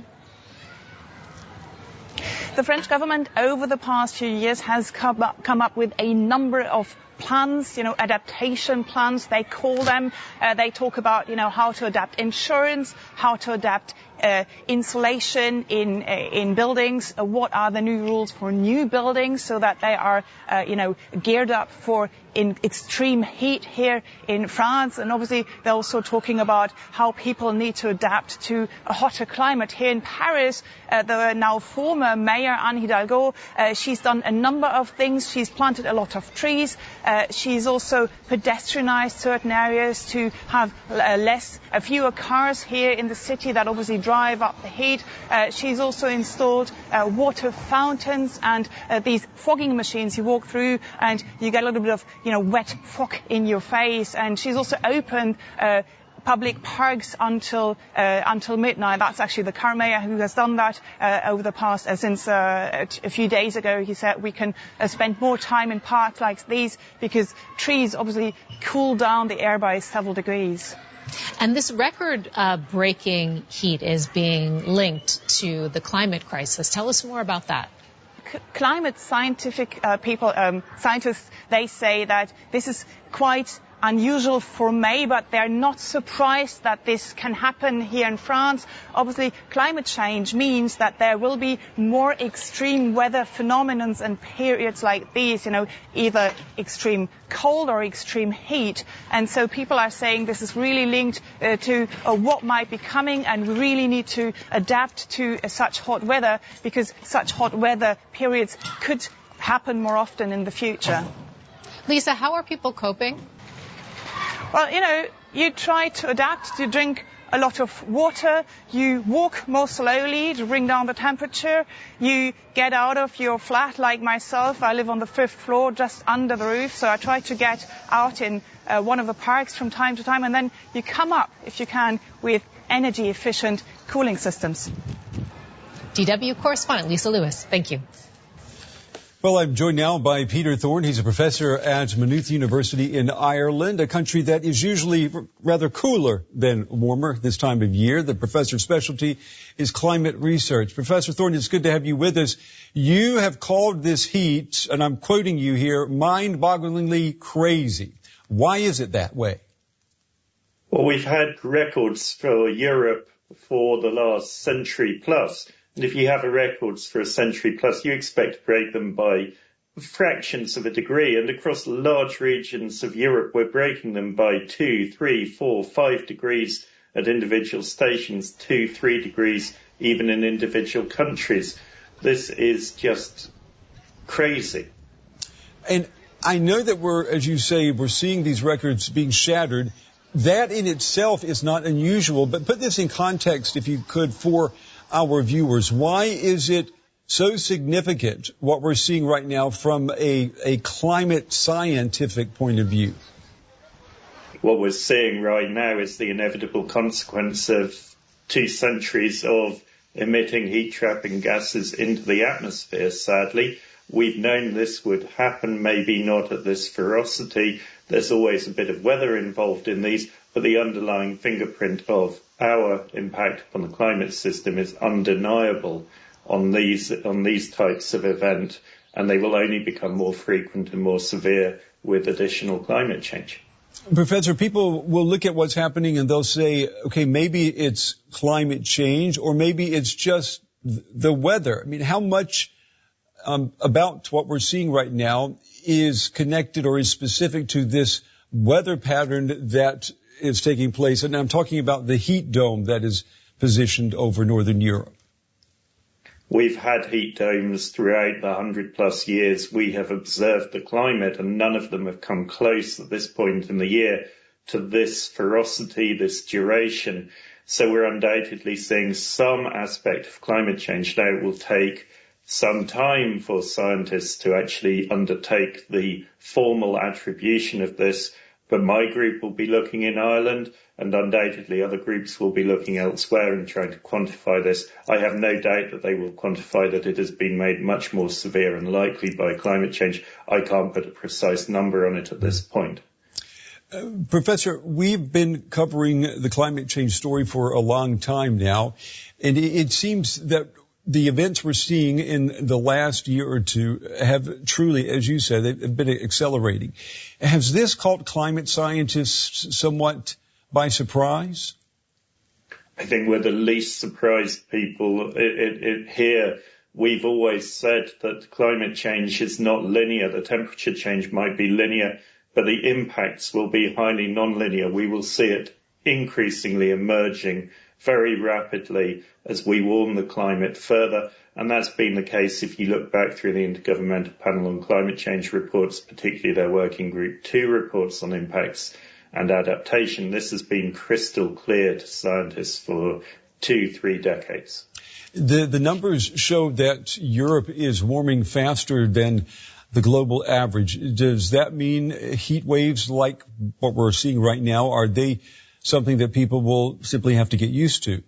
Speaker 18: The French government over the past few years has come up, come up with a number of plans, you know, adaptation plans, they call them. Uh, they talk about, you know, how to adapt insurance, how to adapt uh, insulation in uh, in buildings, uh, what are the new rules for new buildings so that they are, uh, you know, geared up for in extreme heat here in France. And obviously they're also talking about how people need to adapt to a hotter climate. Here in Paris, uh, the now former mayor, Anne Hidalgo, uh, she's done a number of things. She's planted a lot of trees. Uh, she's also pedestrianized certain areas to have uh, less, uh, fewer cars here in the city. That obviously drive up the heat. Uh, she's also installed uh, water fountains and uh, these fogging machines you walk through and you get a little bit of, you know, wet fog in your face. And she's also opened uh, public parks until uh, until midnight. That's actually the current mayor who has done that uh, over the past, uh, since uh, a few days ago. He said we can uh, spend more time in parks like these because trees obviously cool down the air by several degrees.
Speaker 3: And this record-breaking uh, heat is being linked to the climate crisis. Tell us more about that.
Speaker 18: C- climate scientific uh, people, um, scientists, they say that this is quite unusual for May, but they're not surprised that this can happen here in France. Obviously, climate change means that there will be more extreme weather phenomena and periods like these, you know, either extreme cold or extreme heat. And so people are saying this is really linked uh, to uh, what might be coming, and we really need to adapt to uh, such hot weather because such hot weather periods could happen more often in the future.
Speaker 3: Lisa, how are people coping?
Speaker 18: Well, you know, you try to adapt, you drink a lot of water, you walk more slowly to bring down the temperature, you get out of your flat like myself. I live on the fifth floor just under the roof, so I try to get out in uh, one of the parks from time to time, and then you come up, if you can, with energy efficient cooling systems.
Speaker 3: D W correspondent Lisa Lewis, thank you.
Speaker 19: Well, I'm joined now by Peter Thorne. He's a professor at Maynooth University in Ireland, a country that is usually rather cooler than warmer this time of year. The professor's specialty is climate research. Professor Thorne, it's good to have you with us. You have called this heat, and I'm quoting you here, mind-bogglingly crazy. Why is it that way?
Speaker 20: Well, we've had records for Europe for the last century plus. And if you have a records for a century plus, you expect to break them by fractions of a degree. And across large regions of Europe, we're breaking them by two, three, four, five degrees at individual stations, two, three degrees even in individual countries. This is just crazy.
Speaker 19: And I know that we're, as you say, we're seeing these records being shattered. That in itself is not unusual. But put this in context, if you could, for our viewers. Why is it so significant what we're seeing right now from a, a climate scientific point of view?
Speaker 20: What we're seeing right now is the inevitable consequence of two centuries of emitting heat-trapping gases into the atmosphere, sadly. We've known this would happen, maybe not at this ferocity. There's always a bit of weather involved in these, but the underlying fingerprint of our impact upon the climate system is undeniable on these on these types of event, and they will only become more frequent and more severe with additional climate change.
Speaker 19: Professor, people will look at what's happening and they'll say, okay, maybe it's climate change or maybe it's just the weather. I mean, how much um, about what we're seeing right now is connected or is specific to this weather pattern that is taking place? And I'm talking about the heat dome that is positioned over northern Europe.
Speaker 20: We've had heat domes throughout the hundred plus years we have observed the climate, and none of them have come close at this point in the year to this ferocity, this duration. So we're undoubtedly seeing some aspect of climate change. Now it will take some time for scientists to actually undertake the formal attribution of this. But my group will be looking in Ireland, and undoubtedly other groups will be looking elsewhere and trying to quantify this. I have no doubt that they will quantify that it has been made much more severe and likely by climate change. I can't put a precise number on it at this point.
Speaker 19: Uh, Professor, we've been covering the climate change story for a long time now, and it, it seems that the events we're seeing in the last year or two have truly, as you said, they've been accelerating. Has this caught climate scientists somewhat by surprise?
Speaker 20: I think we're the least surprised people it, it, it, here. We've always said that climate change is not linear. The temperature change might be linear, but the impacts will be highly non-linear. We will see it increasingly emerging very rapidly as we warm the climate further. And that's been the case if you look back through the Intergovernmental Panel on Climate Change reports, particularly their Working Group two reports on impacts and adaptation. This has been crystal clear to scientists for two, three decades.
Speaker 19: The, the numbers show that Europe is warming faster than the global average. Does that mean heat waves like what we're seeing right now, are they something that people will simply have to get used to?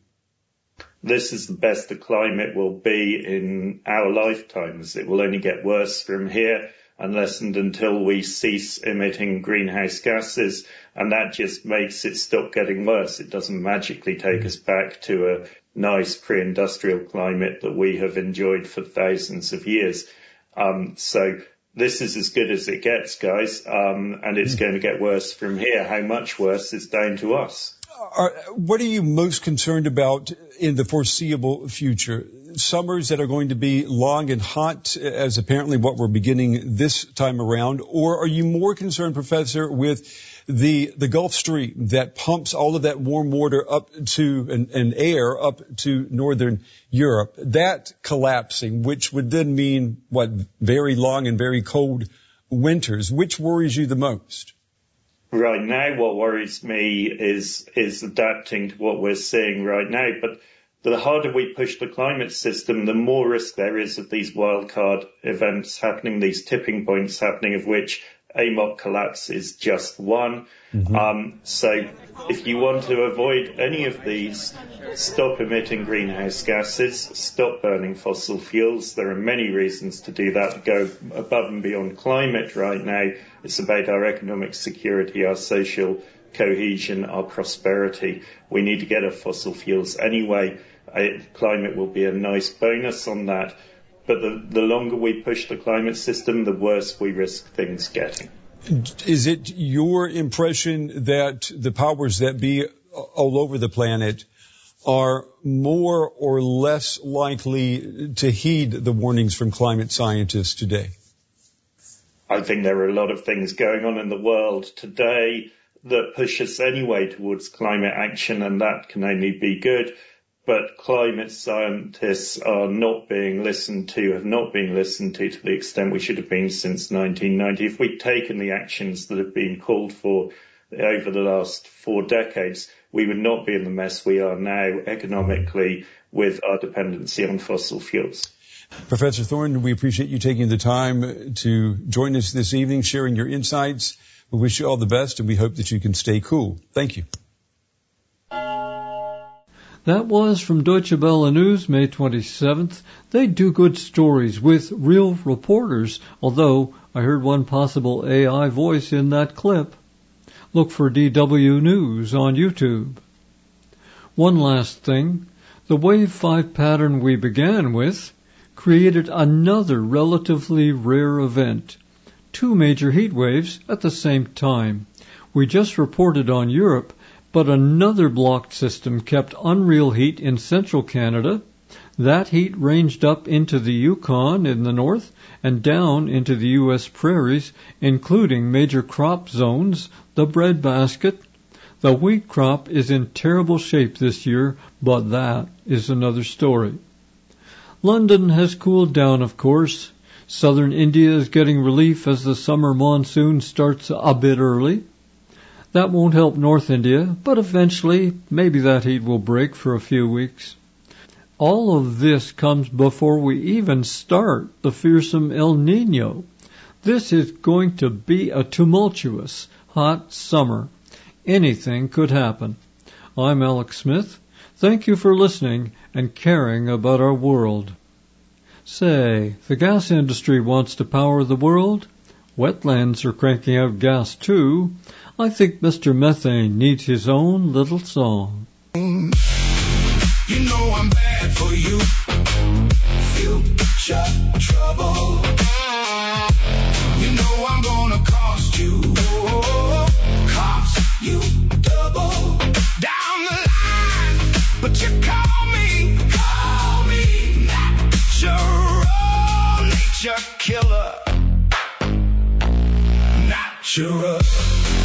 Speaker 20: This is the best the climate will be in our lifetimes. It will only get worse from here unless and until we cease emitting greenhouse gases, and that just makes it stop getting worse. It doesn't magically take us back to a nice pre-industrial climate that we have enjoyed for thousands of years. Um, so this is as good as it gets, guys, um, and it's going to get worse from here. How much worse is down to us.
Speaker 19: Are, what are you most concerned about in the foreseeable future? Summers that are going to be long and hot, as apparently what we're beginning this time around, or are you more concerned, Professor, with the the Gulf Stream that pumps all of that warm water up to and, and air up to northern Europe, that collapsing, which would then mean what, very long and very cold winters? Which worries you the most?
Speaker 20: Right now, what worries me is is adapting to what we're seeing right now. But the harder we push the climate system, the more risk there is of these wildcard events happening, these tipping points happening, of which A M O C collapse is just one. Mm-hmm. Um, so if you want to avoid any of these, stop emitting greenhouse gases, stop burning fossil fuels. There are many reasons to do that, go above and beyond climate right now. It's about our economic security, our social cohesion, our prosperity. We need to get off fossil fuels anyway. I, climate will be a nice bonus on that. But the, the longer we push the climate system, the worse we risk things getting.
Speaker 19: Is it your impression that the powers that be all over the planet are more or less likely to heed the warnings from climate scientists today?
Speaker 20: I think there are a lot of things going on in the world today that push us anyway towards climate action, and that can only be good. But climate scientists are not being listened to, have not been listened to to the extent we should have been since nineteen ninety. If we'd taken the actions that have been called for over the last four decades, we would not be in the mess we are now economically with our dependency on fossil fuels.
Speaker 19: Professor Thorne, we appreciate you taking the time to join us this evening, sharing your insights. We wish you all the best, and we hope that you can stay cool. Thank you.
Speaker 2: That was from Deutsche Welle News, May twenty-seventh. They do good stories with real reporters, although I heard one possible A I voice in that clip. Look for D W News on YouTube. One last thing. The Wave five pattern we began with created another relatively rare event. Two major heat waves at the same time. We just reported on Europe, but another blocked system kept unreal heat in central Canada. That heat ranged up into the Yukon in the north and down into the U S prairies, including major crop zones, the breadbasket. The wheat crop is in terrible shape this year, but that is another story. London has cooled down, of course. Southern India is getting relief as the summer monsoon starts a bit early. That won't help North India, but eventually maybe that heat will break for a few weeks. All of this comes before we even start the fearsome El Niño. This is going to be a tumultuous, hot summer. Anything could happen. I'm Alex Smith. Thank you for listening and caring about our world. Say, the gas industry wants to power the world. Wetlands are cranking out gas too. I think Mister Methane needs his own little song.
Speaker 21: You know I'm bad for you. Future trouble. You know I'm gonna cost you. Cost you double. Down the line. But you call me. Call me. Natural nature killer. Natural.